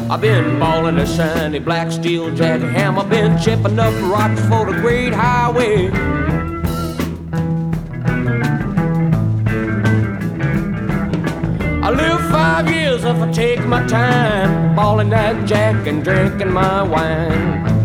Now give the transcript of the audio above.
I've been balling a shiny black steel jacket hammer, been chipping up rocks for the great highway. I live 5 years if I take my time, balling that jack and drinking my wine.